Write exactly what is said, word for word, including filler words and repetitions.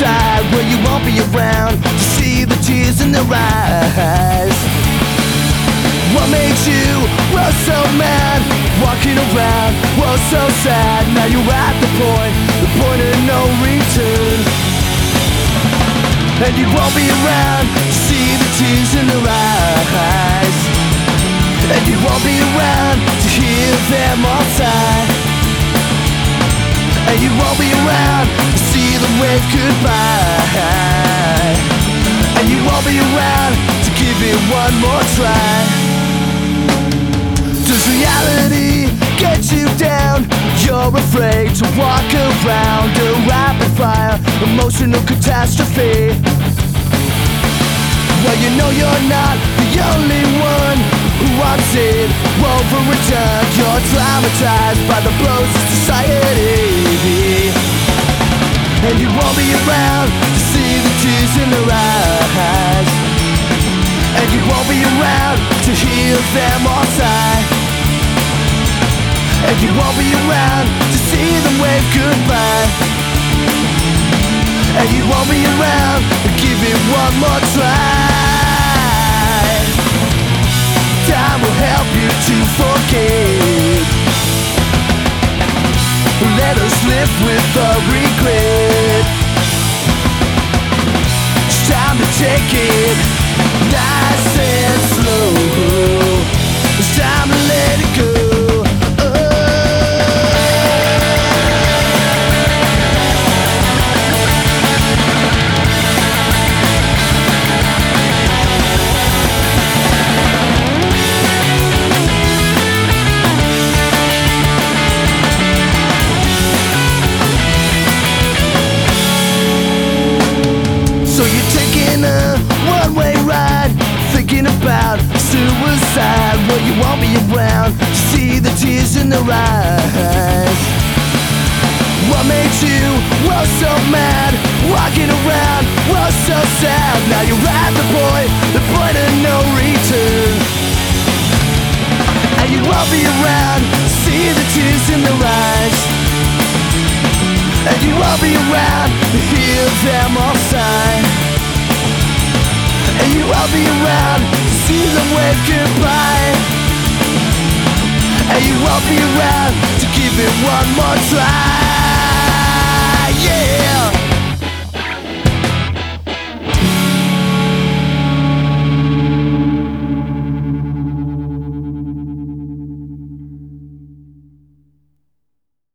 side where you won't be around to see the tears in their eyes. What makes you, well, so mad? Walking around, well, so sad. Now you're at the point, the point of no return. And you won't be around to see the tears in their eyes. And you won't be around to hear them all sigh. And you won't be around to see them wave goodbye. And you won't be around to give it one more try. Does reality get you down? You're afraid to walk around a rapid fire emotional catastrophe. Well, you know you're not the only one who wants it over and done. You're traumatized by the blows of society. And you won't be around to see the tears in their eyes. And you won't be around to hear them all sigh. And you won't be around to see them wave goodbye. And you won't be around to give it one more try. Time will help you to forget. Let us live with the regret. It's time to take it nice and slow. It's time to let it go. So you're taking a one-way ride, thinking about suicide. Well, you won't be around to see the tears in their eyes. What makes you, well, so mad? Walking around, well, so sad. Now you're at the point, the point of no return. And you won't be around to see the tears in their eyes. And you won't be around to hear them all sigh. And you won't be around to see them wave goodbye. And you won't be around to give it one more try. Yeah.